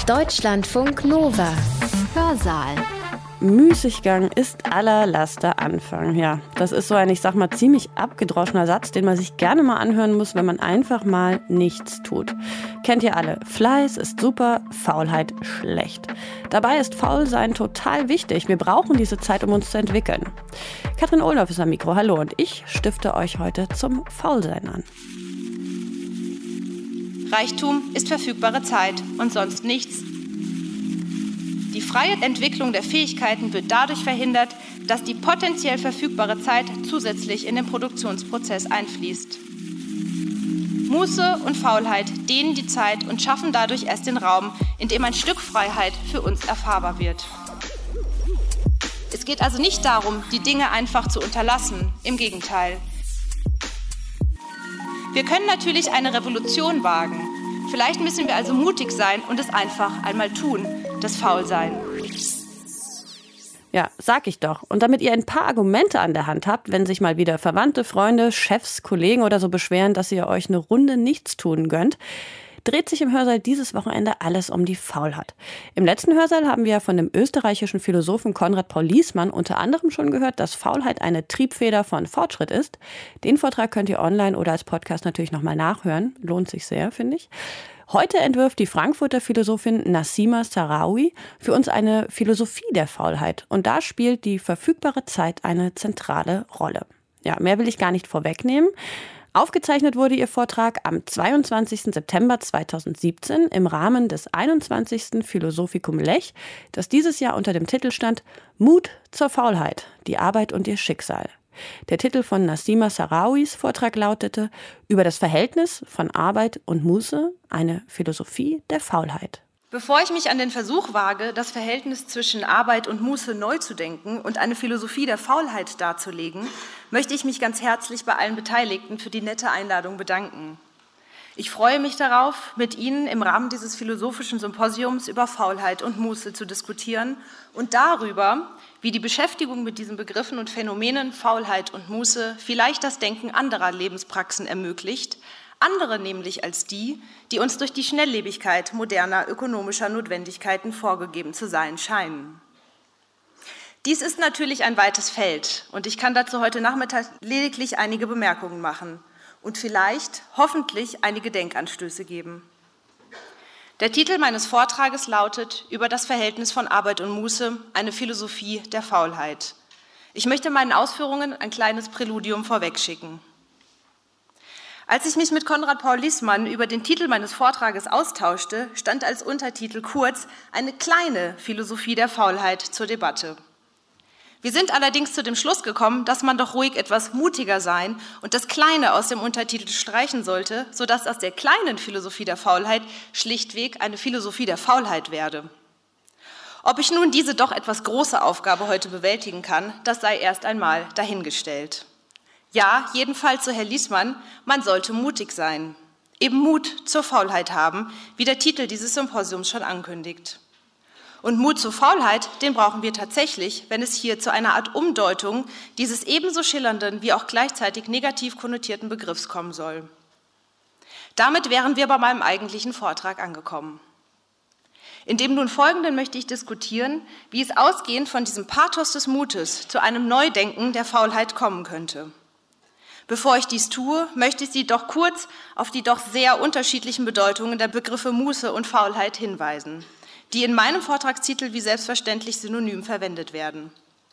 Deutschlandfunk Nova. Hörsaal. Müßiggang ist aller Laster Anfang. Ja, das ist so ein, ich sag mal, ziemlich abgedroschener Satz, den man sich gerne mal anhören muss, wenn man einfach mal nichts tut. Kennt ihr alle. Fleiß ist super, Faulheit schlecht. Dabei ist Faulsein total wichtig. Wir brauchen diese Zeit, um uns zu entwickeln. Katrin Ohlhoff ist am Mikro. Hallo, und ich stifte euch heute zum Faulsein an. Reichtum ist verfügbare Zeit und sonst nichts. Die freie Entwicklung der Fähigkeiten wird dadurch verhindert, dass die potenziell verfügbare Zeit zusätzlich in den Produktionsprozess einfließt. Muße und Faulheit dehnen die Zeit und schaffen dadurch erst den Raum, in dem ein Stück Freiheit für uns erfahrbar wird. Es geht also nicht darum, die Dinge einfach zu unterlassen, im Gegenteil. Wir können natürlich eine Revolution wagen. Vielleicht müssen wir also mutig sein und es einfach einmal tun, das Faulsein. Ja, sag ich doch. Und damit ihr ein paar Argumente an der Hand habt, wenn sich mal wieder Verwandte, Freunde, Chefs, Kollegen oder so beschweren, dass ihr euch eine Runde Nichtstun gönnt, dreht sich im Hörsaal dieses Wochenende alles um die Faulheit. Im letzten Hörsaal haben wir von dem österreichischen Philosophen Konrad Paul Liessmann unter anderem schon gehört, dass Faulheit eine Triebfeder von Fortschritt ist. Den Vortrag könnt ihr online oder als Podcast natürlich nochmal nachhören. Lohnt sich sehr, finde ich. Heute entwirft die Frankfurter Philosophin Nassima Sahraoui für uns eine Philosophie der Faulheit. Und da spielt die verfügbare Zeit eine zentrale Rolle. Ja, mehr will ich gar nicht vorwegnehmen. Aufgezeichnet wurde ihr Vortrag am 22. September 2017 im Rahmen des 21. Philosophikum Lech, das dieses Jahr unter dem Titel stand Mut zur Faulheit, die Arbeit und ihr Schicksal. Der Titel von Nassima Sahraouis Vortrag lautete Über das Verhältnis von Arbeit und Muße, eine Philosophie der Faulheit. Bevor ich mich an den Versuch wage, das Verhältnis zwischen Arbeit und Muße neu zu denken und eine Philosophie der Faulheit darzulegen, möchte ich mich ganz herzlich bei allen Beteiligten für die nette Einladung bedanken. Ich freue mich darauf, mit Ihnen im Rahmen dieses philosophischen Symposiums über Faulheit und Muße zu diskutieren und darüber, wie die Beschäftigung mit diesen Begriffen und Phänomenen Faulheit und Muße vielleicht das Denken anderer Lebenspraxen ermöglicht, andere nämlich als die, die uns durch die Schnelllebigkeit moderner ökonomischer Notwendigkeiten vorgegeben zu sein scheinen. Dies ist natürlich ein weites Feld und ich kann dazu heute Nachmittag lediglich einige Bemerkungen machen und vielleicht, hoffentlich, einige Denkanstöße geben. Der Titel meines Vortrages lautet Über das Verhältnis von Arbeit und Muße, eine Philosophie der Faulheit. Ich möchte meinen Ausführungen ein kleines Präludium vorwegschicken. Als ich mich mit Konrad Paul Liessmann über den Titel meines Vortrages austauschte, stand als Untertitel kurz eine kleine Philosophie der Faulheit zur Debatte. Wir sind allerdings zu dem Schluss gekommen, dass man doch ruhig etwas mutiger sein und das Kleine aus dem Untertitel streichen sollte, sodass aus der kleinen Philosophie der Faulheit schlichtweg eine Philosophie der Faulheit werde. Ob ich nun diese doch etwas große Aufgabe heute bewältigen kann, das sei erst einmal dahingestellt. Ja, jedenfalls so Herr Liessmann, man sollte mutig sein. Eben Mut zur Faulheit haben, wie der Titel dieses Symposiums schon ankündigt. Und Mut zur Faulheit, den brauchen wir tatsächlich, wenn es hier zu einer Art Umdeutung dieses ebenso schillernden wie auch gleichzeitig negativ konnotierten Begriffs kommen soll. Damit wären wir bei meinem eigentlichen Vortrag angekommen. In dem nun Folgenden möchte ich diskutieren, wie es ausgehend von diesem Pathos des Mutes zu einem Neudenken der Faulheit kommen könnte. Bevor ich dies tue, möchte ich Sie doch kurz auf die doch sehr unterschiedlichen Bedeutungen der Begriffe Muße und Faulheit hinweisen, die in meinem Vortragstitel wie selbstverständlich synonym verwendet werden.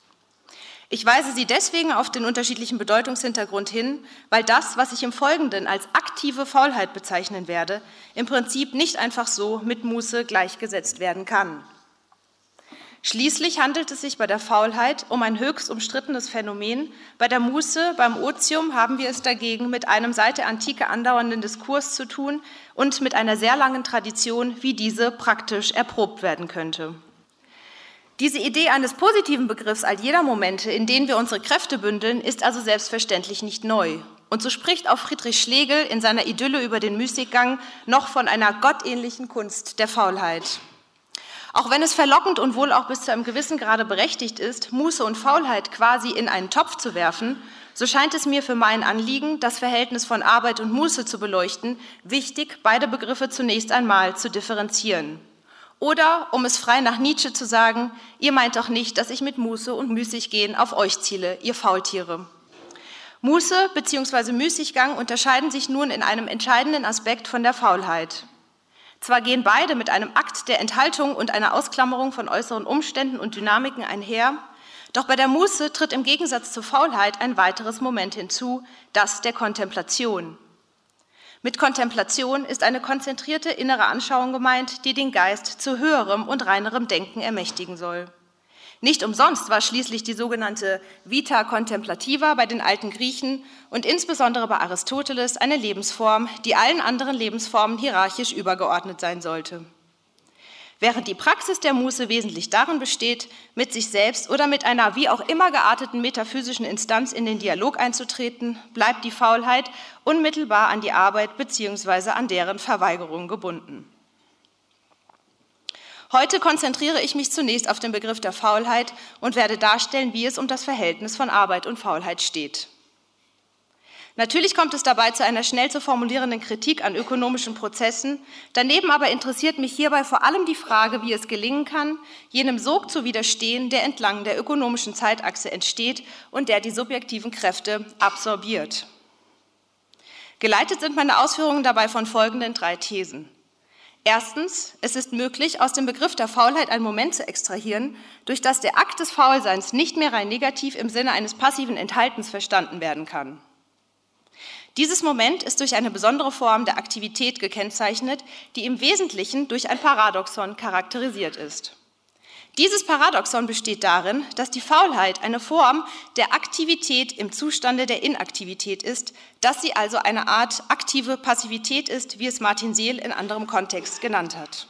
Ich weise Sie deswegen auf den unterschiedlichen Bedeutungshintergrund hin, weil das, was ich im Folgenden als aktive Faulheit bezeichnen werde, im Prinzip nicht einfach so mit Muße gleichgesetzt werden kann. Schließlich handelt es sich bei der Faulheit um ein höchst umstrittenes Phänomen. Bei der Muße, beim Otium, haben wir es dagegen mit einem seit der Antike andauernden Diskurs zu tun und mit einer sehr langen Tradition, wie diese praktisch erprobt werden könnte. Diese Idee eines positiven Begriffs all jeder Momente, in denen wir unsere Kräfte bündeln, ist also selbstverständlich nicht neu. Und so spricht auch Friedrich Schlegel in seiner Idylle über den Müßiggang noch von einer gottähnlichen Kunst der Faulheit. Auch wenn es verlockend und wohl auch bis zu einem gewissen Grade berechtigt ist, Muße und Faulheit quasi in einen Topf zu werfen, so scheint es mir für mein Anliegen, das Verhältnis von Arbeit und Muße zu beleuchten, wichtig, beide Begriffe zunächst einmal zu differenzieren. Oder, um es frei nach Nietzsche zu sagen, ihr meint doch nicht, dass ich mit Muße und Müßiggehen auf euch ziele, ihr Faultiere. Muße bzw. Müßiggang unterscheiden sich nun in einem entscheidenden Aspekt von der Faulheit. Zwar gehen beide mit einem Akt der Enthaltung und einer Ausklammerung von äußeren Umständen und Dynamiken einher, doch bei der Muße tritt im Gegensatz zur Faulheit ein weiteres Moment hinzu, das der Kontemplation. Mit Kontemplation ist eine konzentrierte innere Anschauung gemeint, die den Geist zu höherem und reinerem Denken ermächtigen soll. Nicht umsonst war schließlich die sogenannte Vita contemplativa bei den alten Griechen und insbesondere bei Aristoteles eine Lebensform, die allen anderen Lebensformen hierarchisch übergeordnet sein sollte. Während die Praxis der Muße wesentlich darin besteht, mit sich selbst oder mit einer wie auch immer gearteten metaphysischen Instanz in den Dialog einzutreten, bleibt die Faulheit unmittelbar an die Arbeit bzw. an deren Verweigerung gebunden. Heute konzentriere ich mich zunächst auf den Begriff der Faulheit und werde darstellen, wie es um das Verhältnis von Arbeit und Faulheit steht. Natürlich kommt es dabei zu einer schnell zu formulierenden Kritik an ökonomischen Prozessen. Daneben aber interessiert mich hierbei vor allem die Frage, wie es gelingen kann, jenem Sog zu widerstehen, der entlang der ökonomischen Zeitachse entsteht und der die subjektiven Kräfte absorbiert. Geleitet sind meine Ausführungen dabei von folgenden 3 Thesen. Erstens, es ist möglich, aus dem Begriff der Faulheit einen Moment zu extrahieren, durch das der Akt des Faulseins nicht mehr rein negativ im Sinne eines passiven Enthaltens verstanden werden kann. Dieses Moment ist durch eine besondere Form der Aktivität gekennzeichnet, die im Wesentlichen durch ein Paradoxon charakterisiert ist. Dieses Paradoxon besteht darin, dass die Faulheit eine Form der Aktivität im Zustande der Inaktivität ist, dass sie also eine Art aktive Passivität ist, wie es Martin Seel in anderem Kontext genannt hat.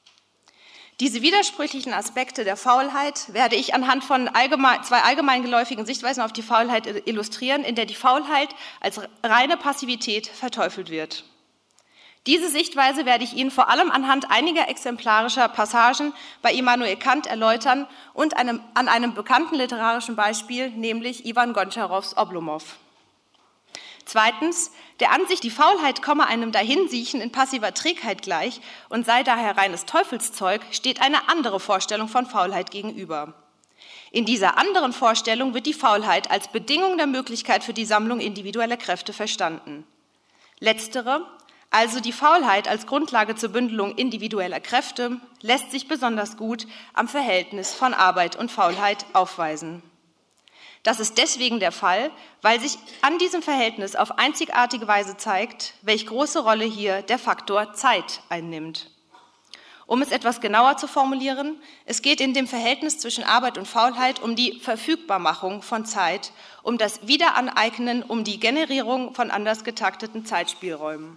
Diese widersprüchlichen Aspekte der Faulheit werde ich anhand von 2 allgemeingeläufigen Sichtweisen auf die Faulheit illustrieren, in der die Faulheit als reine Passivität verteufelt wird. Diese Sichtweise werde ich Ihnen vor allem anhand einiger exemplarischer Passagen bei Immanuel Kant erläutern und an einem bekannten literarischen Beispiel, nämlich Iwan Gontscharows Oblomov. Zweitens, der Ansicht, die Faulheit komme einem Dahinsiechen in passiver Trägheit gleich und sei daher reines Teufelszeug, steht eine andere Vorstellung von Faulheit gegenüber. In dieser anderen Vorstellung wird die Faulheit als Bedingung der Möglichkeit für die Sammlung individueller Kräfte verstanden. Letztere, also die Faulheit als Grundlage zur Bündelung individueller Kräfte, lässt sich besonders gut am Verhältnis von Arbeit und Faulheit aufweisen. Das ist deswegen der Fall, weil sich an diesem Verhältnis auf einzigartige Weise zeigt, welch große Rolle hier der Faktor Zeit einnimmt. Um es etwas genauer zu formulieren, es geht in dem Verhältnis zwischen Arbeit und Faulheit um die Verfügbarmachung von Zeit, um das Wiederaneignen, um die Generierung von anders getakteten Zeitspielräumen.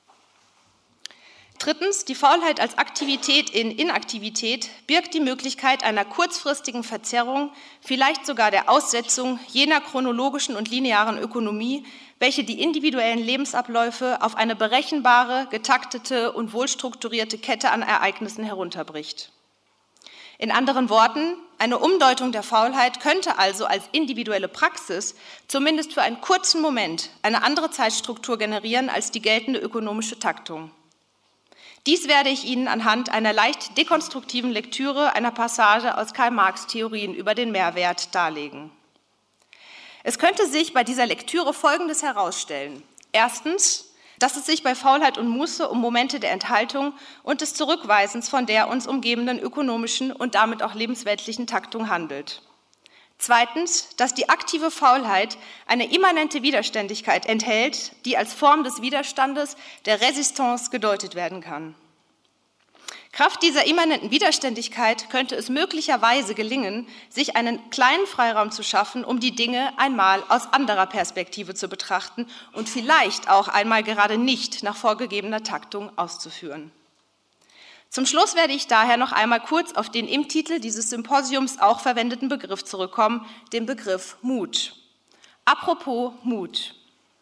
Drittens, die Faulheit als Aktivität in Inaktivität birgt die Möglichkeit einer kurzfristigen Verzerrung, vielleicht sogar der Aussetzung jener chronologischen und linearen Ökonomie, welche die individuellen Lebensabläufe auf eine berechenbare, getaktete und wohlstrukturierte Kette an Ereignissen herunterbricht. In anderen Worten, eine Umdeutung der Faulheit könnte also als individuelle Praxis zumindest für einen kurzen Moment eine andere Zeitstruktur generieren als die geltende ökonomische Taktung. Dies werde ich Ihnen anhand einer leicht dekonstruktiven Lektüre einer Passage aus Karl Marx' Theorien über den Mehrwert darlegen. Es könnte sich bei dieser Lektüre Folgendes herausstellen. Erstens, dass es sich bei Faulheit und Muße um Momente der Enthaltung und des Zurückweisens von der uns umgebenden ökonomischen und damit auch lebensweltlichen Taktung handelt. Zweitens, dass die aktive Faulheit eine immanente Widerständigkeit enthält, die als Form des Widerstandes, der Resistance gedeutet werden kann. Kraft dieser immanenten Widerständigkeit könnte es möglicherweise gelingen, sich einen kleinen Freiraum zu schaffen, um die Dinge einmal aus anderer Perspektive zu betrachten und vielleicht auch einmal gerade nicht nach vorgegebener Taktung auszuführen. Zum Schluss werde ich daher noch einmal kurz auf den im Titel dieses Symposiums auch verwendeten Begriff zurückkommen, den Begriff Mut. Apropos Mut.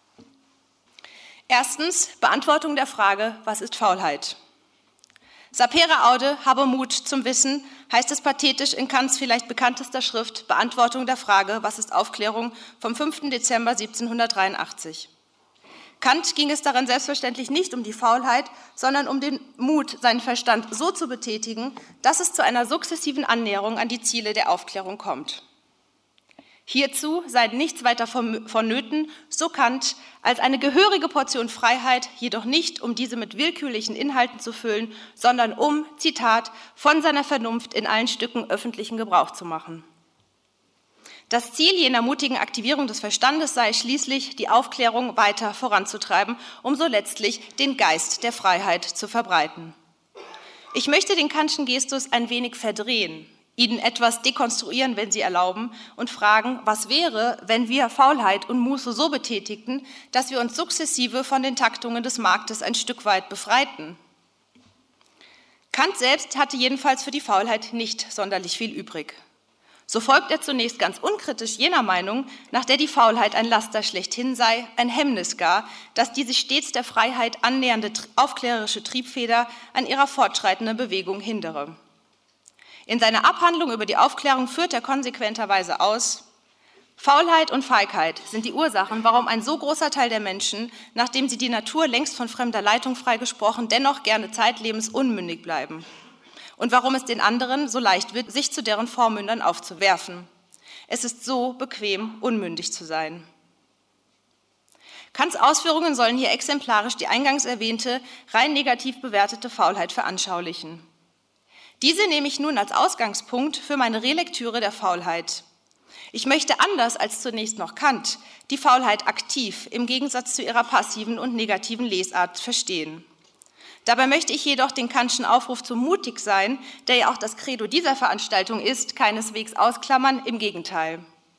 Erstens, Beantwortung der Frage, was ist Faulheit? Sapere aude, habe Mut zum Wissen, heißt es pathetisch in Kants vielleicht bekanntester Schrift Beantwortung der Frage, was ist Aufklärung vom 5. Dezember 1783. Kant ging es darin selbstverständlich nicht um die Faulheit, sondern um den Mut, seinen Verstand so zu betätigen, dass es zu einer sukzessiven Annäherung an die Ziele der Aufklärung kommt. Hierzu sei nichts weiter vonnöten, so Kant, als eine gehörige Portion Freiheit, jedoch nicht, um diese mit willkürlichen Inhalten zu füllen, sondern um, Zitat, von seiner Vernunft in allen Stücken öffentlichen Gebrauch zu machen. Das Ziel jener mutigen Aktivierung des Verstandes sei schließlich, die Aufklärung weiter voranzutreiben, um so letztlich den Geist der Freiheit zu verbreiten. Ich möchte den Kantschen Gestus ein wenig verdrehen, ihn etwas dekonstruieren, wenn Sie erlauben, und fragen, was wäre, wenn wir Faulheit und Muße so betätigten, dass wir uns sukzessive von den Taktungen des Marktes ein Stück weit befreiten? Kant selbst hatte jedenfalls für die Faulheit nicht sonderlich viel übrig. So folgt er zunächst ganz unkritisch jener Meinung, nach der die Faulheit ein Laster schlechthin sei, ein Hemmnis gar, das die sich stets der Freiheit annähernde aufklärerische Triebfeder an ihrer fortschreitenden Bewegung hindere. In seiner Abhandlung über die Aufklärung führt er konsequenterweise aus: Faulheit und Feigheit sind die Ursachen, warum ein so großer Teil der Menschen, nachdem sie die Natur längst von fremder Leitung freigesprochen, dennoch gerne zeitlebens unmündig bleiben. Und warum es den anderen so leicht wird, sich zu deren Vormündern aufzuwerfen. Es ist so bequem, unmündig zu sein. Kants Ausführungen sollen hier exemplarisch die eingangs erwähnte, rein negativ bewertete Faulheit veranschaulichen. Diese nehme ich nun als Ausgangspunkt für meine Relektüre der Faulheit. Ich möchte anders als zunächst noch Kant die Faulheit aktiv im Gegensatz zu ihrer passiven und negativen Lesart verstehen. Dabei möchte ich jedoch den Kantschen Aufruf zum Mutigsein, der ja auch das Credo dieser Veranstaltung ist, keineswegs ausklammern, im Gegenteil.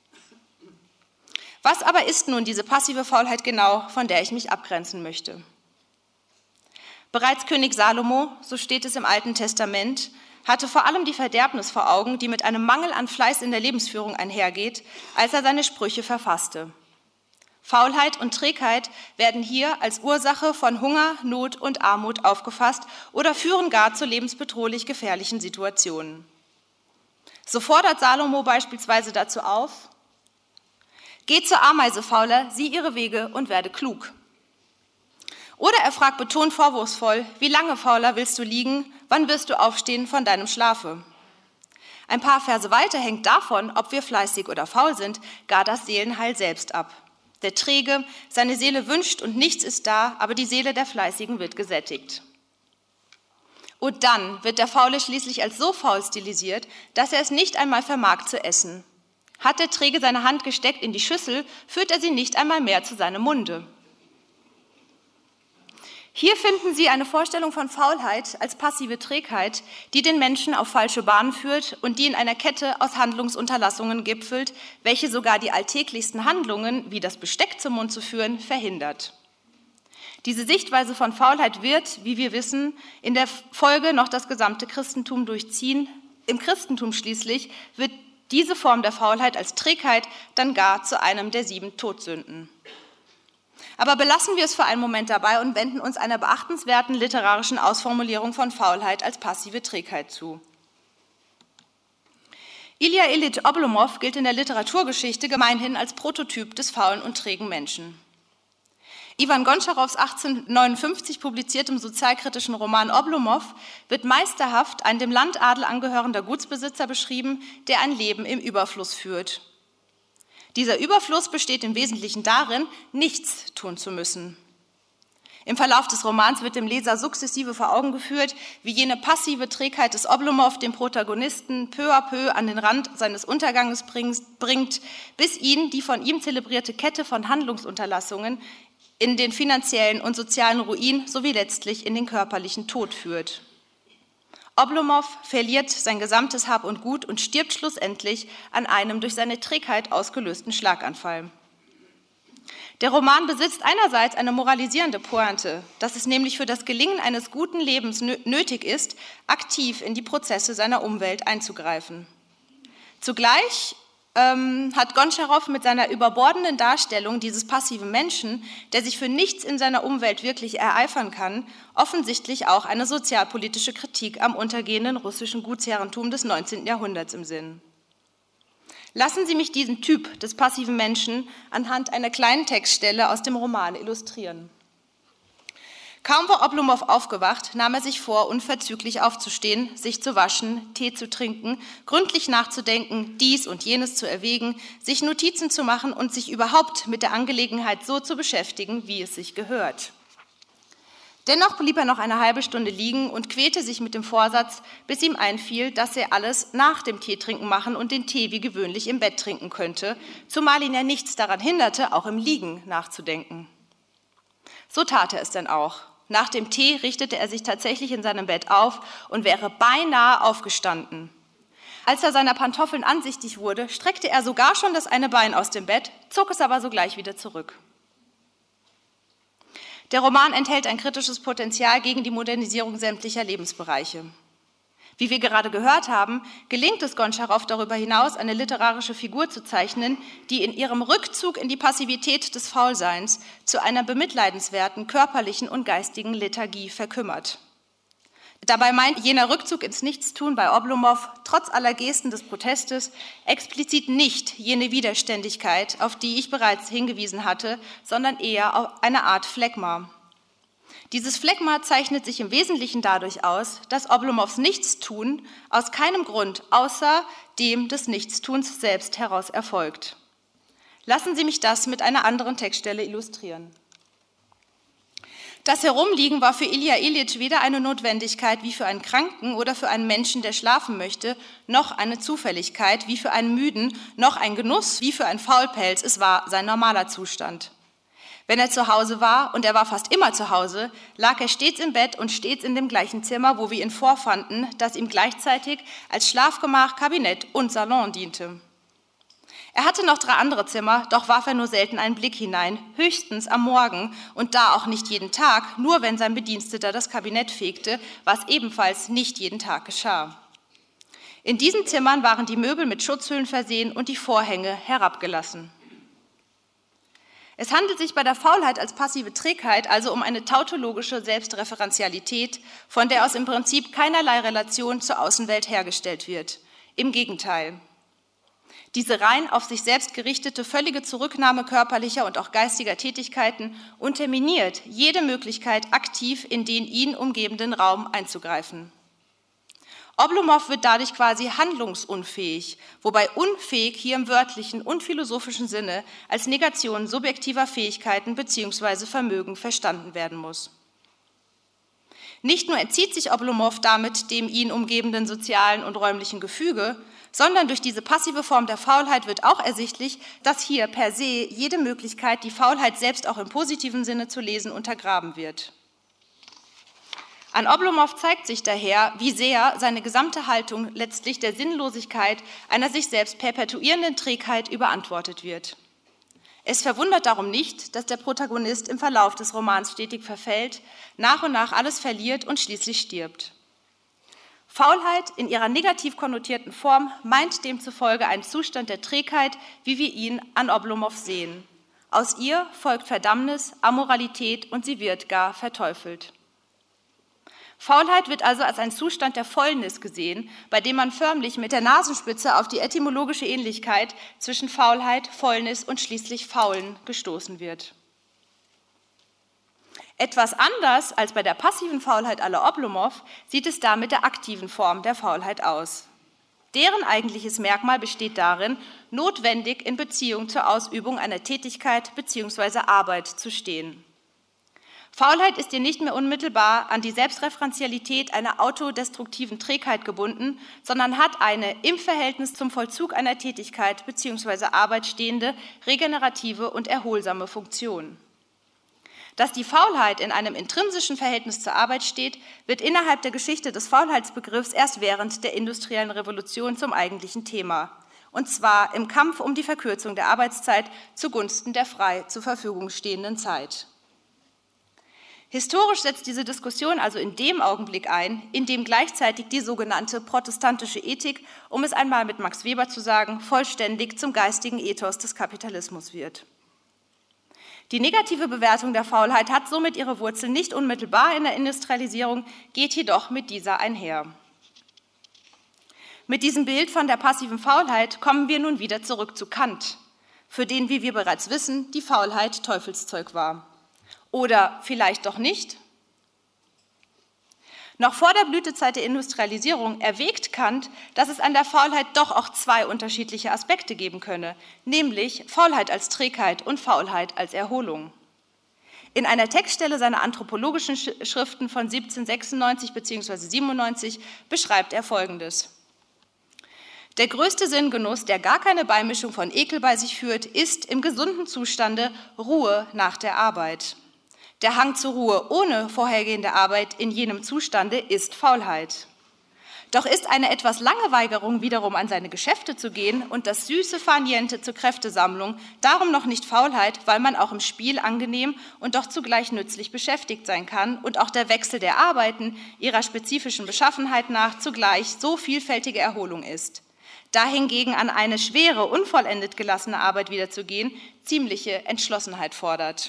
Was aber ist nun diese passive Faulheit genau, von der ich mich abgrenzen möchte? Bereits König Salomo, so steht es im Alten Testament, hatte vor allem die Verderbnis vor Augen, die mit einem Mangel an Fleiß in der Lebensführung einhergeht, als er seine Sprüche verfasste. Faulheit und Trägheit werden hier als Ursache von Hunger, Not und Armut aufgefasst oder führen gar zu lebensbedrohlich gefährlichen Situationen. So fordert Salomo beispielsweise dazu auf: Geh zur Ameise, Fauler, sieh ihre Wege und werde klug. Oder er fragt betont vorwurfsvoll: Wie lange, Fauler, willst du liegen? Wann wirst du aufstehen von deinem Schlafe? Ein paar Verse weiter hängt davon, ob wir fleißig oder faul sind, gar das Seelenheil selbst ab. Der Träge, seine Seele wünscht und nichts ist da, aber die Seele der Fleißigen wird gesättigt. Und dann wird der Faule schließlich als so faul stilisiert, dass er es nicht einmal vermag zu essen. Hat der Träge seine Hand gesteckt in die Schüssel, führt er sie nicht einmal mehr zu seinem Munde. Hier finden Sie eine Vorstellung von Faulheit als passive Trägheit, die den Menschen auf falsche Bahnen führt und die in einer Kette aus Handlungsunterlassungen gipfelt, welche sogar die alltäglichsten Handlungen, wie das Besteck zum Mund zu führen, verhindert. Diese Sichtweise von Faulheit wird, wie wir wissen, in der Folge noch das gesamte Christentum durchziehen. Im Christentum schließlich wird diese Form der Faulheit als Trägheit dann gar zu einem der 7 Todsünden. Aber belassen wir es für einen Moment dabei und wenden uns einer beachtenswerten literarischen Ausformulierung von Faulheit als passive Trägheit zu. Ilja Iljitsch Oblomow gilt in der Literaturgeschichte gemeinhin als Prototyp des faulen und trägen Menschen. Iwan Gontscharows 1859 publiziertem sozialkritischen Roman Oblomow wird meisterhaft ein dem Landadel angehörender Gutsbesitzer beschrieben, der ein Leben im Überfluss führt. Dieser Überfluss besteht im Wesentlichen darin, nichts tun zu müssen. Im Verlauf des Romans wird dem Leser sukzessive vor Augen geführt, wie jene passive Trägheit des Oblomow den Protagonisten peu à peu an den Rand seines Unterganges bringt, bis ihn die von ihm zelebrierte Kette von Handlungsunterlassungen in den finanziellen und sozialen Ruin sowie letztlich in den körperlichen Tod führt. Oblomow verliert sein gesamtes Hab und Gut und stirbt schlussendlich an einem durch seine Trägheit ausgelösten Schlaganfall. Der Roman besitzt einerseits eine moralisierende Pointe, dass es nämlich für das Gelingen eines guten Lebens nötig ist, aktiv in die Prozesse seiner Umwelt einzugreifen. Zugleich hat Gontscharow mit seiner überbordenden Darstellung dieses passiven Menschen, der sich für nichts in seiner Umwelt wirklich ereifern kann, offensichtlich auch eine sozialpolitische Kritik am untergehenden russischen Gutsherrentum des 19. Jahrhunderts im Sinn. Lassen Sie mich diesen Typ des passiven Menschen anhand einer kleinen Textstelle aus dem Roman illustrieren. Kaum war Oblomov aufgewacht, nahm er sich vor, unverzüglich aufzustehen, sich zu waschen, Tee zu trinken, gründlich nachzudenken, dies und jenes zu erwägen, sich Notizen zu machen und sich überhaupt mit der Angelegenheit so zu beschäftigen, wie es sich gehört. Dennoch blieb er noch eine halbe Stunde liegen und quälte sich mit dem Vorsatz, bis ihm einfiel, dass er alles nach dem Teetrinken machen und den Tee wie gewöhnlich im Bett trinken könnte, zumal ihn ja nichts daran hinderte, auch im Liegen nachzudenken. So tat er es dann auch. Nach dem Tee richtete er sich tatsächlich in seinem Bett auf und wäre beinahe aufgestanden. Als er seiner Pantoffeln ansichtig wurde, streckte er sogar schon das eine Bein aus dem Bett, zog es aber sogleich wieder zurück. Der Roman enthält ein kritisches Potenzial gegen die Modernisierung sämtlicher Lebensbereiche. Wie wir gerade gehört haben, gelingt es Gontscharow darüber hinaus, eine literarische Figur zu zeichnen, die in ihrem Rückzug in die Passivität des Faulseins zu einer bemitleidenswerten körperlichen und geistigen Lethargie verkümmert. Dabei meint jener Rückzug ins Nichtstun bei Oblomov trotz aller Gesten des Protestes explizit nicht jene Widerständigkeit, auf die ich bereits hingewiesen hatte, sondern eher eine Art Phlegma. Dieses Phlegma zeichnet sich im Wesentlichen dadurch aus, dass Oblomovs Nichtstun aus keinem Grund außer dem des Nichtstuns selbst heraus erfolgt. Lassen Sie mich das mit einer anderen Textstelle illustrieren. Das Herumliegen war für Ilja Iljitsch weder eine Notwendigkeit wie für einen Kranken oder für einen Menschen, der schlafen möchte, noch eine Zufälligkeit wie für einen Müden, noch ein Genuss wie für einen Faulpelz. Es war sein normaler Zustand. Wenn er zu Hause war, und er war fast immer zu Hause, lag er stets im Bett und stets in dem gleichen Zimmer, wo wir ihn vorfanden, das ihm gleichzeitig als Schlafgemach, Kabinett und Salon diente. Er hatte noch 3 andere Zimmer, doch warf er nur selten einen Blick hinein, höchstens am Morgen und da auch nicht jeden Tag, nur wenn sein Bediensteter das Kabinett fegte, was ebenfalls nicht jeden Tag geschah. In diesen Zimmern waren die Möbel mit Schutzhüllen versehen und die Vorhänge herabgelassen. Es handelt sich bei der Faulheit als passive Trägheit also um eine tautologische Selbstreferenzialität, von der aus im Prinzip keinerlei Relation zur Außenwelt hergestellt wird. Im Gegenteil. Diese rein auf sich selbst gerichtete, völlige Zurücknahme körperlicher und auch geistiger Tätigkeiten unterminiert jede Möglichkeit, aktiv in den ihn umgebenden Raum einzugreifen. Oblomov wird dadurch quasi handlungsunfähig, wobei unfähig hier im wörtlichen und philosophischen Sinne als Negation subjektiver Fähigkeiten bzw. Vermögen verstanden werden muss. Nicht nur entzieht sich Oblomov damit dem ihn umgebenden sozialen und räumlichen Gefüge, sondern durch diese passive Form der Faulheit wird auch ersichtlich, dass hier per se jede Möglichkeit, die Faulheit selbst auch im positiven Sinne zu lesen, untergraben wird. An Oblomov zeigt sich daher, wie sehr seine gesamte Haltung letztlich der Sinnlosigkeit einer sich selbst perpetuierenden Trägheit überantwortet wird. Es verwundert darum nicht, dass der Protagonist im Verlauf des Romans stetig verfällt, nach und nach alles verliert und schließlich stirbt. Faulheit in ihrer negativ konnotierten Form meint demzufolge einen Zustand der Trägheit, wie wir ihn an Oblomov sehen. Aus ihr folgt Verdammnis, Amoralität und sie wird gar verteufelt. Faulheit wird also als ein Zustand der Fäulnis gesehen, bei dem man förmlich mit der Nasenspitze auf die etymologische Ähnlichkeit zwischen Faulheit, Fäulnis und schließlich Faulen gestoßen wird. Etwas anders als bei der passiven Faulheit à la Oblomov sieht es da mit der aktiven Form der Faulheit aus. Deren eigentliches Merkmal besteht darin, notwendig in Beziehung zur Ausübung einer Tätigkeit bzw. Arbeit zu stehen. Faulheit ist hier nicht mehr unmittelbar an die Selbstreferenzialität einer autodestruktiven Trägheit gebunden, sondern hat eine im Verhältnis zum Vollzug einer Tätigkeit bzw. Arbeit stehende, regenerative und erholsame Funktion. Dass die Faulheit in einem intrinsischen Verhältnis zur Arbeit steht, wird innerhalb der Geschichte des Faulheitsbegriffs erst während der industriellen Revolution zum eigentlichen Thema, und zwar im Kampf um die Verkürzung der Arbeitszeit zugunsten der frei zur Verfügung stehenden Zeit. Historisch setzt diese Diskussion also in dem Augenblick ein, in dem gleichzeitig die sogenannte protestantische Ethik, um es einmal mit Max Weber zu sagen, vollständig zum geistigen Ethos des Kapitalismus wird. Die negative Bewertung der Faulheit hat somit ihre Wurzeln nicht unmittelbar in der Industrialisierung, geht jedoch mit dieser einher. Mit diesem Bild von der passiven Faulheit kommen wir nun wieder zurück zu Kant, für den, wie wir bereits wissen, die Faulheit Teufelszeug war. Oder vielleicht doch nicht? Noch vor der Blütezeit der Industrialisierung erwägt Kant, dass es an der Faulheit doch auch zwei unterschiedliche Aspekte geben könne, nämlich Faulheit als Trägheit und Faulheit als Erholung. In einer Textstelle seiner anthropologischen Schriften von 1796 bzw. 97 beschreibt er Folgendes: Der größte Sinngenuss, der gar keine Beimischung von Ekel bei sich führt, ist im gesunden Zustande Ruhe nach der Arbeit. Der Hang zur Ruhe ohne vorhergehende Arbeit in jenem Zustande ist Faulheit. Doch ist eine etwas lange Weigerung, wiederum an seine Geschäfte zu gehen und das süße Farniente zur Kräftesammlung darum noch nicht Faulheit, weil man auch im Spiel angenehm und doch zugleich nützlich beschäftigt sein kann und auch der Wechsel der Arbeiten ihrer spezifischen Beschaffenheit nach zugleich so vielfältige Erholung ist. Dahingegen an eine schwere, unvollendet gelassene Arbeit wiederzugehen, ziemliche Entschlossenheit fordert.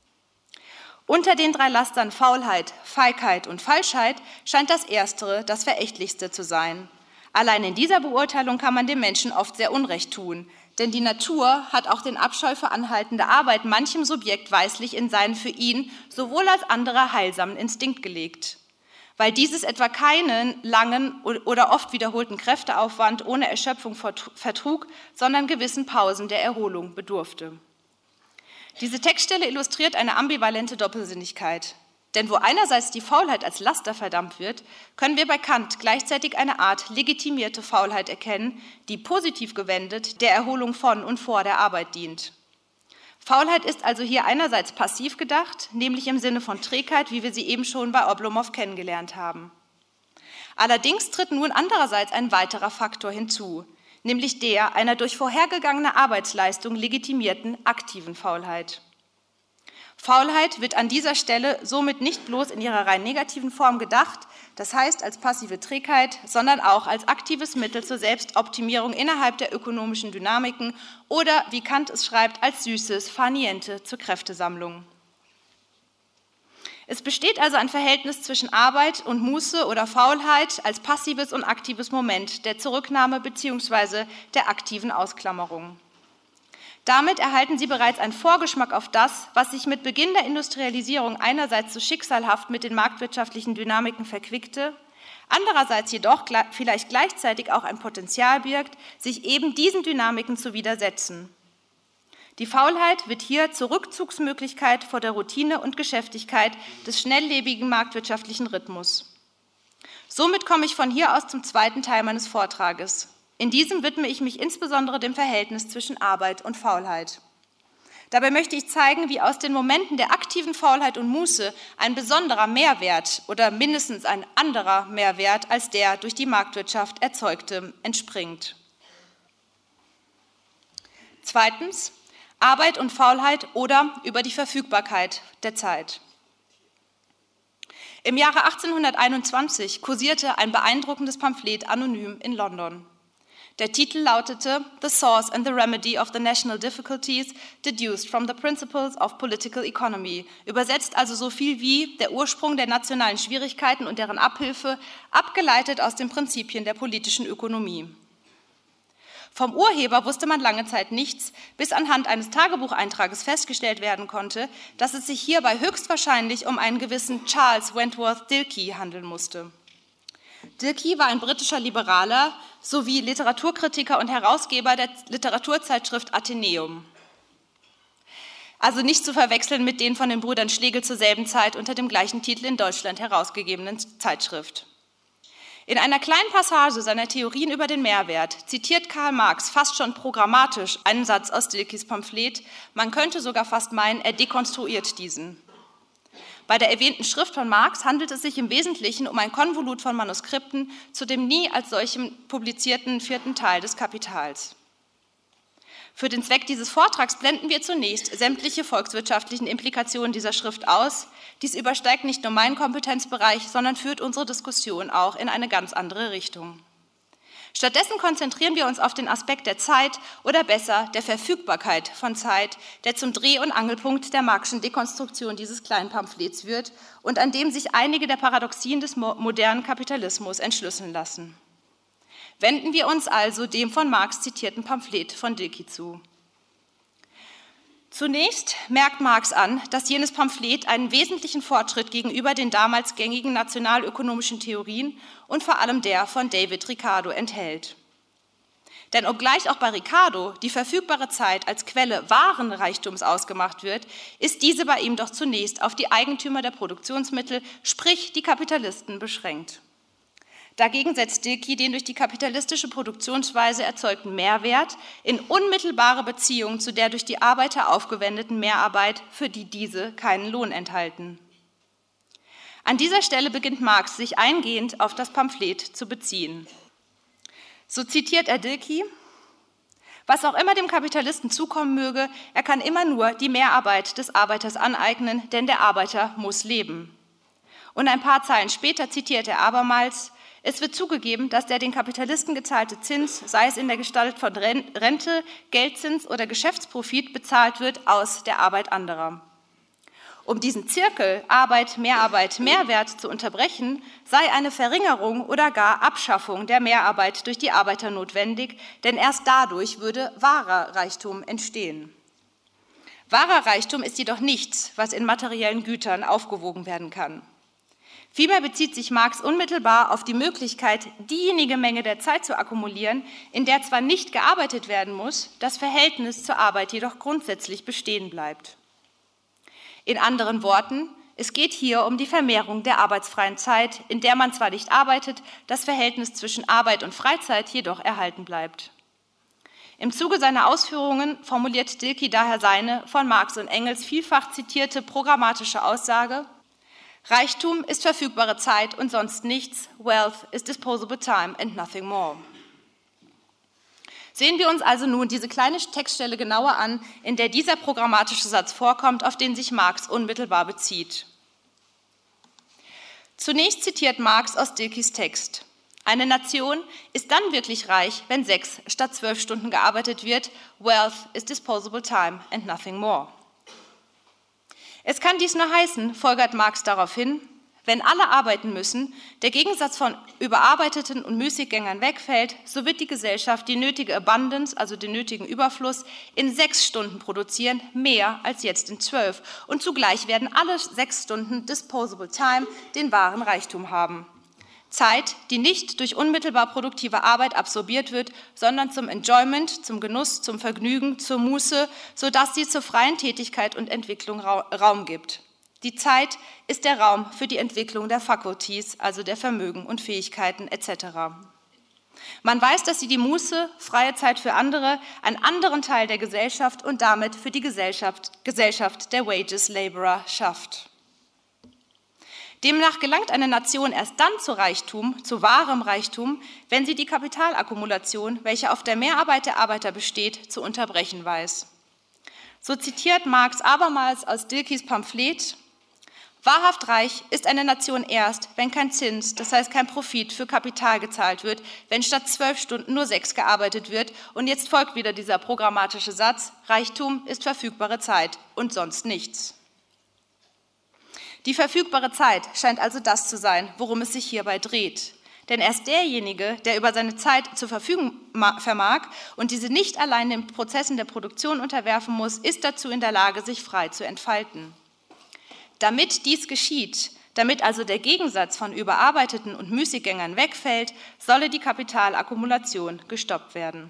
Unter den drei Lastern Faulheit, Feigheit und Falschheit scheint das Erstere das verächtlichste zu sein. Allein in dieser Beurteilung kann man dem Menschen oft sehr Unrecht tun, denn die Natur hat auch den Abscheu für anhaltende Arbeit manchem Subjekt weislich in seinen für ihn sowohl als andere heilsamen Instinkt gelegt. Weil dieses etwa keinen langen oder oft wiederholten Kräfteaufwand ohne Erschöpfung vertrug, sondern gewissen Pausen der Erholung bedurfte. Diese Textstelle illustriert eine ambivalente Doppelsinnigkeit. Denn wo einerseits die Faulheit als Laster verdammt wird, können wir bei Kant gleichzeitig eine Art legitimierte Faulheit erkennen, die positiv gewendet der Erholung von und vor der Arbeit dient. Faulheit ist also hier einerseits passiv gedacht, nämlich im Sinne von Trägheit, wie wir sie eben schon bei Oblomov kennengelernt haben. Allerdings tritt nun andererseits ein weiterer Faktor hinzu, nämlich der einer durch vorhergegangene Arbeitsleistung legitimierten aktiven Faulheit. Faulheit wird an dieser Stelle somit nicht bloß in ihrer rein negativen Form gedacht, das heißt als passive Trägheit, sondern auch als aktives Mittel zur Selbstoptimierung innerhalb der ökonomischen Dynamiken oder, wie Kant es schreibt, als süßes Farniente zur Kräftesammlung. Es besteht also ein Verhältnis zwischen Arbeit und Muße oder Faulheit als passives und aktives Moment der Zurücknahme bzw. der aktiven Ausklammerung. Damit erhalten Sie bereits einen Vorgeschmack auf das, was sich mit Beginn der Industrialisierung einerseits so schicksalhaft mit den marktwirtschaftlichen Dynamiken verquickte, andererseits jedoch vielleicht gleichzeitig auch ein Potenzial birgt, sich eben diesen Dynamiken zu widersetzen. Die Faulheit wird hier zur Rückzugsmöglichkeit vor der Routine und Geschäftigkeit des schnelllebigen marktwirtschaftlichen Rhythmus. Somit komme ich von hier aus zum zweiten Teil meines Vortrages. In diesem widme ich mich insbesondere dem Verhältnis zwischen Arbeit und Faulheit. Dabei möchte ich zeigen, wie aus den Momenten der aktiven Faulheit und Muße ein besonderer Mehrwert oder mindestens ein anderer Mehrwert als der durch die Marktwirtschaft erzeugte entspringt. Zweitens, Arbeit und Faulheit oder über die Verfügbarkeit der Zeit. Im Jahre 1821 kursierte ein beeindruckendes Pamphlet anonym in London. Der Titel lautete The Source and the Remedy of the National Difficulties deduced from the Principles of Political Economy, übersetzt also so viel wie der Ursprung der nationalen Schwierigkeiten und deren Abhilfe, abgeleitet aus den Prinzipien der politischen Ökonomie. Vom Urheber wusste man lange Zeit nichts, bis anhand eines Tagebucheintrages festgestellt werden konnte, dass es sich hierbei höchstwahrscheinlich um einen gewissen Charles Wentworth Dilke handeln musste. Dilke war ein britischer Liberaler sowie Literaturkritiker und Herausgeber der Literaturzeitschrift Athenaeum. Also nicht zu verwechseln mit den von den Brüdern Schlegel zur selben Zeit unter dem gleichen Titel in Deutschland herausgegebenen Zeitschrift. In einer kleinen Passage seiner Theorien über den Mehrwert zitiert Karl Marx fast schon programmatisch einen Satz aus Dilkes Pamphlet. Man könnte sogar fast meinen, er dekonstruiert diesen. Bei der erwähnten Schrift von Marx handelt es sich im Wesentlichen um ein Konvolut von Manuskripten zu dem nie als solchem publizierten 4. Teil des Kapitals. Für den Zweck dieses Vortrags blenden wir zunächst sämtliche volkswirtschaftlichen Implikationen dieser Schrift aus. Dies übersteigt nicht nur meinen Kompetenzbereich, sondern führt unsere Diskussion auch in eine ganz andere Richtung. Stattdessen konzentrieren wir uns auf den Aspekt der Zeit oder besser der Verfügbarkeit von Zeit, der zum Dreh- und Angelpunkt der Marxischen Dekonstruktion dieses kleinen Pamphlets wird und an dem sich einige der Paradoxien des modernen Kapitalismus entschlüsseln lassen. Wenden wir uns also dem von Marx zitierten Pamphlet von Dilke zu. Zunächst merkt Marx an, dass jenes Pamphlet einen wesentlichen Fortschritt gegenüber den damals gängigen nationalökonomischen Theorien und vor allem der von David Ricardo enthält. Denn obgleich auch bei Ricardo die verfügbare Zeit als Quelle wahren Reichtums ausgemacht wird, ist diese bei ihm doch zunächst auf die Eigentümer der Produktionsmittel, sprich die Kapitalisten, beschränkt. Dagegen setzt Dilke den durch die kapitalistische Produktionsweise erzeugten Mehrwert in unmittelbare Beziehung zu der durch die Arbeiter aufgewendeten Mehrarbeit, für die diese keinen Lohn enthalten. An dieser Stelle beginnt Marx, sich eingehend auf das Pamphlet zu beziehen. So zitiert er Dilke: Was auch immer dem Kapitalisten zukommen möge, er kann immer nur die Mehrarbeit des Arbeiters aneignen, denn der Arbeiter muss leben. Und ein paar Zeilen später zitiert er abermals: Es wird zugegeben, dass der den Kapitalisten gezahlte Zins, sei es in der Gestalt von Rente, Geldzins oder Geschäftsprofit, bezahlt wird aus der Arbeit anderer. Um diesen Zirkel Arbeit, Mehrwert zu unterbrechen, sei eine Verringerung oder gar Abschaffung der Mehrarbeit durch die Arbeiter notwendig, denn erst dadurch würde wahrer Reichtum entstehen. Wahrer Reichtum ist jedoch nichts, was in materiellen Gütern aufgewogen werden kann. Vielmehr bezieht sich Marx unmittelbar auf die Möglichkeit, diejenige Menge der Zeit zu akkumulieren, in der zwar nicht gearbeitet werden muss, das Verhältnis zur Arbeit jedoch grundsätzlich bestehen bleibt. In anderen Worten, es geht hier um die Vermehrung der arbeitsfreien Zeit, in der man zwar nicht arbeitet, das Verhältnis zwischen Arbeit und Freizeit jedoch erhalten bleibt. Im Zuge seiner Ausführungen formuliert Dilke daher seine von Marx und Engels vielfach zitierte programmatische Aussage: Reichtum ist verfügbare Zeit und sonst nichts. Wealth is disposable time and nothing more. Sehen wir uns also nun diese kleine Textstelle genauer an, in der dieser programmatische Satz vorkommt, auf den sich Marx unmittelbar bezieht. Zunächst zitiert Marx aus Dilkes Text: Eine Nation ist dann wirklich reich, wenn 6 statt 12 Stunden gearbeitet wird. Wealth is disposable time and nothing more. Es kann dies nur heißen, folgert Marx darauf hin, wenn alle arbeiten müssen, der Gegensatz von Überarbeiteten und Müßiggängern wegfällt, so wird die Gesellschaft die nötige Abundance, also den nötigen Überfluss, in 6 Stunden produzieren, mehr als jetzt in 12. Und zugleich werden alle 6 Stunden disposable time den wahren Reichtum haben. Zeit, die nicht durch unmittelbar produktive Arbeit absorbiert wird, sondern zum Enjoyment, zum Genuss, zum Vergnügen, zur Muße, sodass sie zur freien Tätigkeit und Entwicklung Raum gibt. Die Zeit ist der Raum für die Entwicklung der Faculties, also der Vermögen und Fähigkeiten etc. Man weiß, dass sie die Muße, freie Zeit für andere, einen anderen Teil der Gesellschaft und damit für die Gesellschaft der Wages Laborer schafft. Demnach gelangt eine Nation erst dann zu Reichtum, zu wahrem Reichtum, wenn sie die Kapitalakkumulation, welche auf der Mehrarbeit der Arbeiter besteht, zu unterbrechen weiß. So zitiert Marx abermals aus Dilkes Pamphlet: Wahrhaft reich ist eine Nation erst, wenn kein Zins, das heißt kein Profit für Kapital gezahlt wird, wenn statt 12 Stunden nur 6 gearbeitet wird. Und jetzt folgt wieder dieser programmatische Satz: Reichtum ist verfügbare Zeit und sonst nichts. Die verfügbare Zeit scheint also das zu sein, worum es sich hierbei dreht. Denn erst derjenige, der über seine Zeit zu verfügen vermag und diese nicht allein den Prozessen der Produktion unterwerfen muss, ist dazu in der Lage, sich frei zu entfalten. Damit dies geschieht, damit also der Gegensatz von Überarbeiteten und Müßiggängern wegfällt, solle die Kapitalakkumulation gestoppt werden.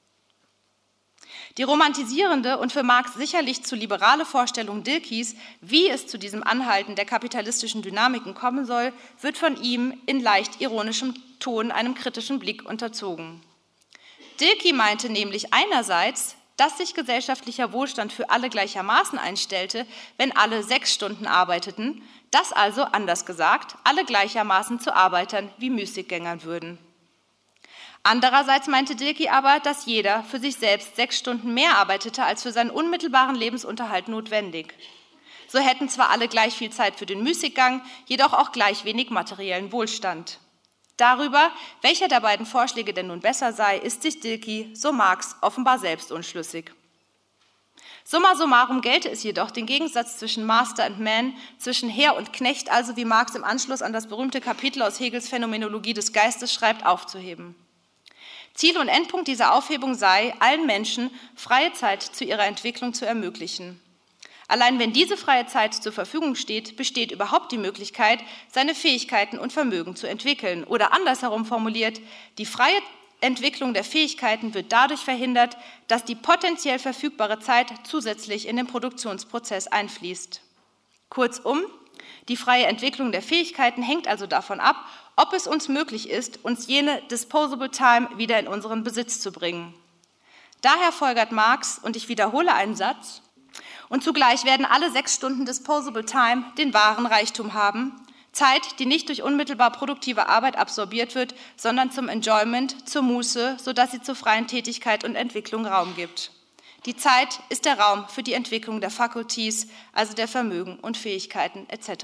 Die romantisierende und für Marx sicherlich zu liberale Vorstellung Dilkes, wie es zu diesem Anhalten der kapitalistischen Dynamiken kommen soll, wird von ihm in leicht ironischem Ton einem kritischen Blick unterzogen. Dilke meinte nämlich einerseits, dass sich gesellschaftlicher Wohlstand für alle gleichermaßen einstellte, wenn alle 6 Stunden arbeiteten, dass also, anders gesagt, alle gleichermaßen zu Arbeitern wie Müßiggängern würden. Andererseits meinte Dilke aber, dass jeder für sich selbst 6 Stunden mehr arbeitete, als für seinen unmittelbaren Lebensunterhalt notwendig. So hätten zwar alle gleich viel Zeit für den Müßiggang, jedoch auch gleich wenig materiellen Wohlstand. Darüber, welcher der beiden Vorschläge denn nun besser sei, ist sich Dilke, so Marx, offenbar selbst unschlüssig. Summa summarum gelte es jedoch, den Gegensatz zwischen Master and Man, zwischen Herr und Knecht, also wie Marx im Anschluss an das berühmte Kapitel aus Hegels Phänomenologie des Geistes schreibt, aufzuheben. Ziel und Endpunkt dieser Aufhebung sei, allen Menschen freie Zeit zu ihrer Entwicklung zu ermöglichen. Allein wenn diese freie Zeit zur Verfügung steht, besteht überhaupt die Möglichkeit, seine Fähigkeiten und Vermögen zu entwickeln. Oder andersherum formuliert, die freie Entwicklung der Fähigkeiten wird dadurch verhindert, dass die potenziell verfügbare Zeit zusätzlich in den Produktionsprozess einfließt. Kurzum, die freie Entwicklung der Fähigkeiten hängt also davon ab, ob es uns möglich ist, uns jene Disposable Time wieder in unseren Besitz zu bringen. Daher folgert Marx, und ich wiederhole einen Satz, und zugleich werden alle 6 Stunden Disposable Time den wahren Reichtum haben, Zeit, die nicht durch unmittelbar produktive Arbeit absorbiert wird, sondern zum Enjoyment, zur Muße, sodass sie zur freien Tätigkeit und Entwicklung Raum gibt. Die Zeit ist der Raum für die Entwicklung der Faculties, also der Vermögen und Fähigkeiten etc.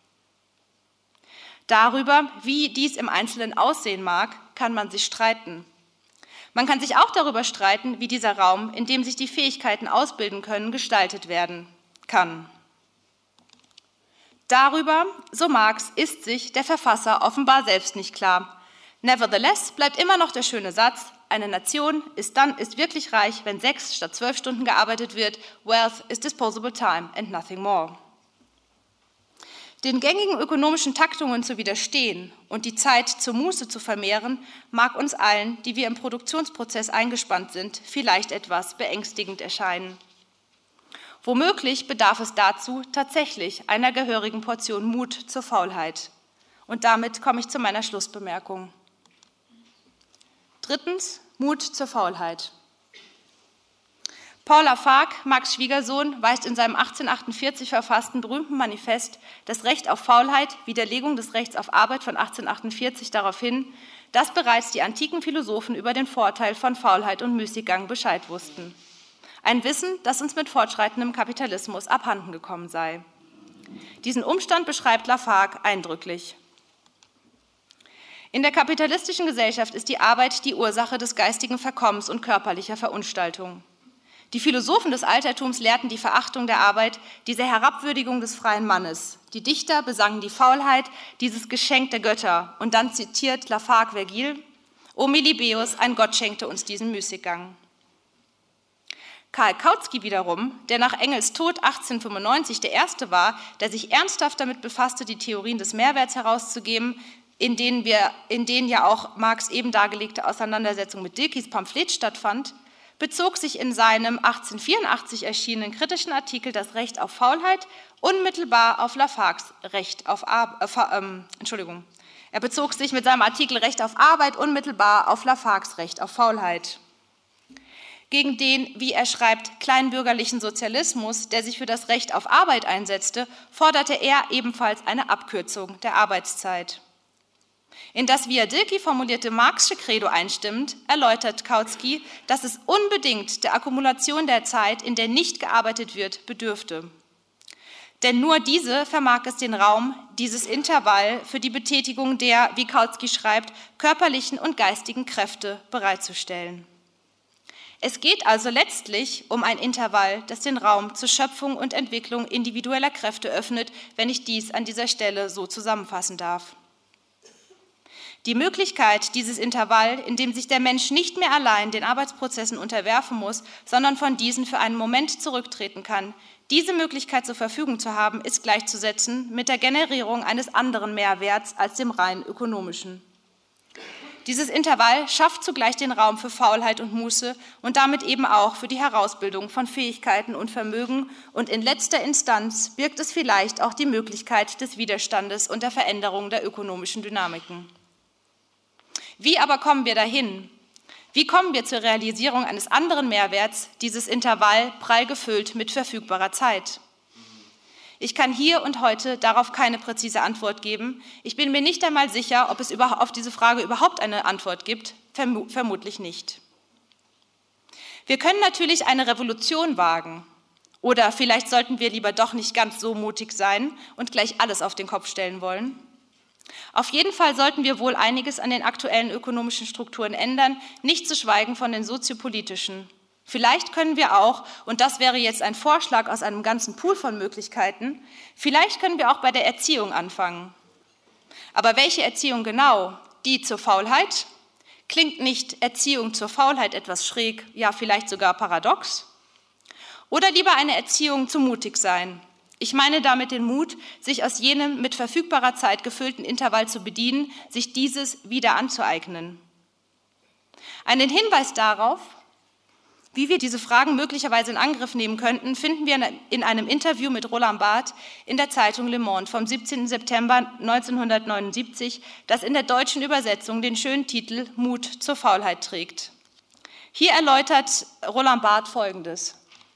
Darüber, wie dies im Einzelnen aussehen mag, kann man sich streiten. Man kann sich auch darüber streiten, wie dieser Raum, in dem sich die Fähigkeiten ausbilden können, gestaltet werden kann. Darüber, so Marx, ist sich der Verfasser offenbar selbst nicht klar. Nevertheless bleibt immer noch der schöne Satz, eine Nation ist wirklich reich, wenn 6 statt 12 Stunden gearbeitet wird. Wealth is disposable time and nothing more. Den gängigen ökonomischen Taktungen zu widerstehen und die Zeit zur Muße zu vermehren, mag uns allen, die wir im Produktionsprozess eingespannt sind, vielleicht etwas beängstigend erscheinen. Womöglich bedarf es dazu tatsächlich einer gehörigen Portion Mut zur Faulheit. Und damit komme ich zu meiner Schlussbemerkung. Drittens, Mut zur Faulheit. Paul Lafargue, Marx' Schwiegersohn, weist in seinem 1848 verfassten berühmten Manifest Das Recht auf Faulheit, Widerlegung des Rechts auf Arbeit von 1848 darauf hin, dass bereits die antiken Philosophen über den Vorteil von Faulheit und Müßiggang Bescheid wussten. Ein Wissen, das uns mit fortschreitendem Kapitalismus abhanden gekommen sei. Diesen Umstand beschreibt Lafargue eindrücklich. In der kapitalistischen Gesellschaft ist die Arbeit die Ursache des geistigen Verkommens und körperlicher Verunstaltung. Die Philosophen des Altertums lehrten die Verachtung der Arbeit, diese Herabwürdigung des freien Mannes. Die Dichter besangen die Faulheit, dieses Geschenk der Götter. Und dann zitiert Lafargue Vergil, O Meliboeus, ein Gott schenkte uns diesen Müßiggang. Karl Kautsky wiederum, der nach Engels Tod 1895 der Erste war, der sich ernsthaft damit befasste, die Theorien des Mehrwerts herauszugeben, in denen ja auch Marx' eben dargelegte Auseinandersetzung mit Dilkeys Pamphlet stattfand, bezog sich in seinem 1884 erschienenen kritischen Artikel Das Recht auf Faulheit unmittelbar auf Lafargues Recht auf Er bezog sich mit seinem Artikel Recht auf Arbeit unmittelbar auf Lafargues Recht auf Faulheit. Gegen den, wie er schreibt, kleinbürgerlichen Sozialismus, der sich für das Recht auf Arbeit einsetzte, forderte er ebenfalls eine Abkürzung der Arbeitszeit. In das via Dilke formulierte Marx'sche Credo einstimmend, erläutert Kautsky, dass es unbedingt der Akkumulation der Zeit, in der nicht gearbeitet wird, bedürfte. Denn nur diese vermag es den Raum, dieses Intervall für die Betätigung der, wie Kautsky schreibt, körperlichen und geistigen Kräfte bereitzustellen. Es geht also letztlich um ein Intervall, das den Raum zur Schöpfung und Entwicklung individueller Kräfte öffnet, wenn ich dies an dieser Stelle so zusammenfassen darf. Die Möglichkeit, dieses Intervall, in dem sich der Mensch nicht mehr allein den Arbeitsprozessen unterwerfen muss, sondern von diesen für einen Moment zurücktreten kann, diese Möglichkeit zur Verfügung zu haben, ist gleichzusetzen mit der Generierung eines anderen Mehrwerts als dem rein ökonomischen. Dieses Intervall schafft zugleich den Raum für Faulheit und Muße und damit eben auch für die Herausbildung von Fähigkeiten und Vermögen und in letzter Instanz birgt es vielleicht auch die Möglichkeit des Widerstandes und der Veränderung der ökonomischen Dynamiken. Wie aber kommen wir dahin? Wie kommen wir zur Realisierung eines anderen Mehrwerts, dieses Intervall prall gefüllt mit verfügbarer Zeit? Ich kann hier und heute darauf keine präzise Antwort geben. Ich bin mir nicht einmal sicher, ob es auf diese Frage überhaupt eine Antwort gibt. Vermutlich nicht. Wir können natürlich eine Revolution wagen. Oder vielleicht sollten wir lieber doch nicht ganz so mutig sein und gleich alles auf den Kopf stellen wollen. Auf jeden Fall sollten wir wohl einiges an den aktuellen ökonomischen Strukturen ändern, nicht zu schweigen von den soziopolitischen. Vielleicht können wir auch, und das wäre jetzt ein Vorschlag aus einem ganzen Pool von Möglichkeiten, vielleicht können wir auch bei der Erziehung anfangen. Aber welche Erziehung genau? Die zur Faulheit? Klingt nicht Erziehung zur Faulheit etwas schräg, ja vielleicht sogar paradox? Oder lieber eine Erziehung zum Mutigsein? Ich meine damit den Mut, sich aus jenem mit verfügbarer Zeit gefüllten Intervall zu bedienen, sich dieses wieder anzueignen. Einen Hinweis darauf, wie wir diese Fragen möglicherweise in Angriff nehmen könnten, finden wir in einem Interview mit Roland Barthes in der Zeitung Le Monde vom 17. September 1979, das in der deutschen Übersetzung den schönen Titel Mut zur Faulheit trägt. Hier erläutert Roland Barthes Folgendes.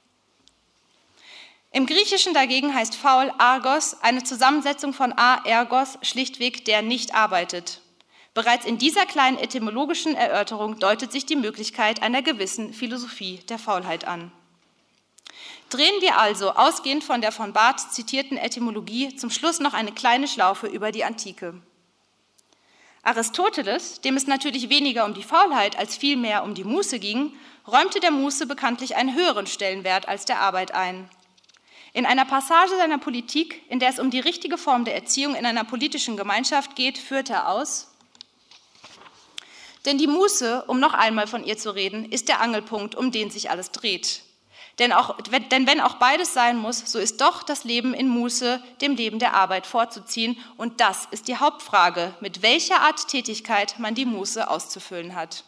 Im Griechischen dagegen heißt faul Argos, eine Zusammensetzung von Ergos, schlichtweg der nicht arbeitet. Bereits in dieser kleinen etymologischen Erörterung deutet sich die Möglichkeit einer gewissen Philosophie der Faulheit an. Drehen wir also, ausgehend von der von Barthes zitierten Etymologie, zum Schluss noch eine kleine Schlaufe über die Antike. Aristoteles, dem es natürlich weniger um die Faulheit als vielmehr um die Muße ging, räumte der Muße bekanntlich einen höheren Stellenwert als der Arbeit ein. In einer Passage seiner Politik, in der es um die richtige Form der Erziehung in einer politischen Gemeinschaft geht, führt er aus: Denn die Muße, um noch einmal von ihr zu reden, ist der Angelpunkt, um den sich alles dreht. Denn wenn auch beides sein muss, so ist doch das Leben in Muße dem Leben der Arbeit vorzuziehen. Und das ist die Hauptfrage, mit welcher Art Tätigkeit man die Muße auszufüllen hat.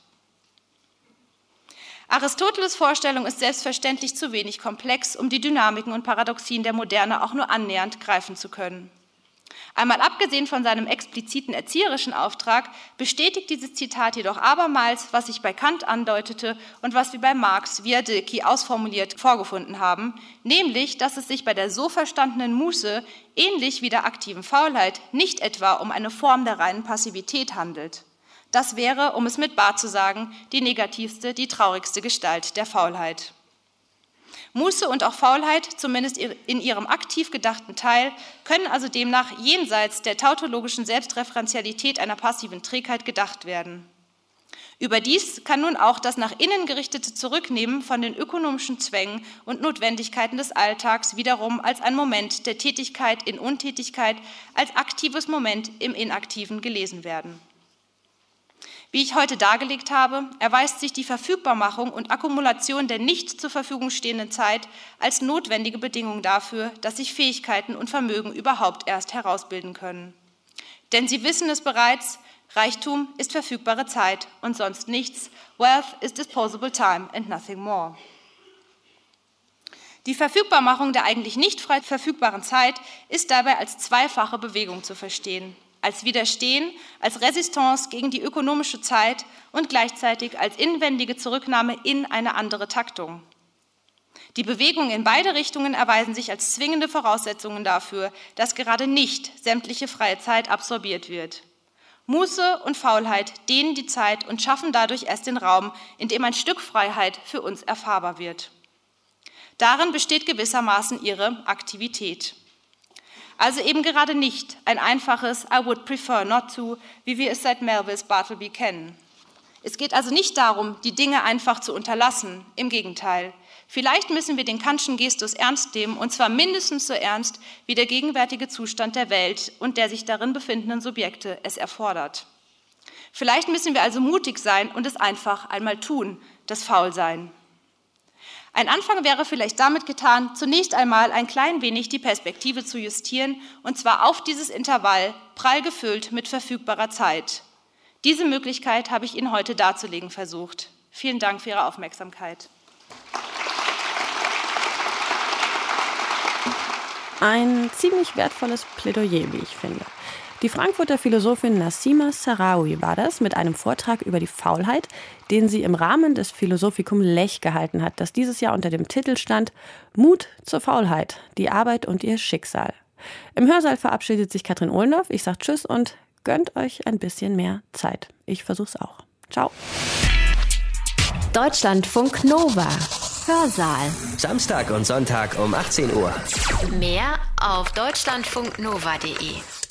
Aristoteles' Vorstellung ist selbstverständlich zu wenig komplex, um die Dynamiken und Paradoxien der Moderne auch nur annähernd greifen zu können. Einmal abgesehen von seinem expliziten erzieherischen Auftrag, bestätigt dieses Zitat jedoch abermals, was sich bei Kant andeutete und was wir bei Marx via Dilke ausformuliert vorgefunden haben, nämlich, dass es sich bei der so verstandenen Muße, ähnlich wie der aktiven Faulheit, nicht etwa um eine Form der reinen Passivität handelt. Das wäre, um es mit Barthes zu sagen, die negativste, die traurigste Gestalt der Faulheit. Muße und auch Faulheit, zumindest in ihrem aktiv gedachten Teil, können also demnach jenseits der tautologischen Selbstreferenzialität einer passiven Trägheit gedacht werden. Überdies kann nun auch das nach innen gerichtete Zurücknehmen von den ökonomischen Zwängen und Notwendigkeiten des Alltags wiederum als ein Moment der Tätigkeit in Untätigkeit, als aktives Moment im Inaktiven gelesen werden. Wie ich heute dargelegt habe, erweist sich die Verfügbarmachung und Akkumulation der nicht zur Verfügung stehenden Zeit als notwendige Bedingung dafür, dass sich Fähigkeiten und Vermögen überhaupt erst herausbilden können. Denn Sie wissen es bereits, Reichtum ist verfügbare Zeit und sonst nichts. Wealth is disposable time and nothing more. Die Verfügbarmachung der eigentlich nicht frei verfügbaren Zeit ist dabei als zweifache Bewegung zu verstehen. Als Widerstehen, als Resistance gegen die ökonomische Zeit und gleichzeitig als inwendige Zurücknahme in eine andere Taktung. Die Bewegungen in beide Richtungen erweisen sich als zwingende Voraussetzungen dafür, dass gerade nicht sämtliche freie Zeit absorbiert wird. Muße und Faulheit dehnen die Zeit und schaffen dadurch erst den Raum, in dem ein Stück Freiheit für uns erfahrbar wird. Darin besteht gewissermaßen ihre Aktivität. Also eben gerade nicht ein einfaches I would prefer not to, wie wir es seit Melville's Bartleby kennen. Es geht also nicht darum, die Dinge einfach zu unterlassen, im Gegenteil. Vielleicht müssen wir den Kantschen Gestus ernst nehmen, und zwar mindestens so ernst, wie der gegenwärtige Zustand der Welt und der sich darin befindenden Subjekte es erfordert. Vielleicht müssen wir also mutig sein und es einfach einmal tun, das Faulsein. Ein Anfang wäre vielleicht damit getan, zunächst einmal ein klein wenig die Perspektive zu justieren, und zwar auf dieses Intervall, prall gefüllt mit verfügbarer Zeit. Diese Möglichkeit habe ich Ihnen heute darzulegen versucht. Vielen Dank für Ihre Aufmerksamkeit. Ein ziemlich wertvolles Plädoyer, wie ich finde. Die Frankfurter Philosophin Nassima Sahraoui war das mit einem Vortrag über die Faulheit, den sie im Rahmen des Philosophikum Lech gehalten hat, das dieses Jahr unter dem Titel stand Mut zur Faulheit, die Arbeit und ihr Schicksal. Im Hörsaal verabschiedet sich Katrin Ohlendorf. Ich sage Tschüss und gönnt euch ein bisschen mehr Zeit. Ich versuch's auch. Ciao. Deutschlandfunk Nova. Hörsaal. Samstag und Sonntag um 18 Uhr. Mehr auf deutschlandfunknova.de.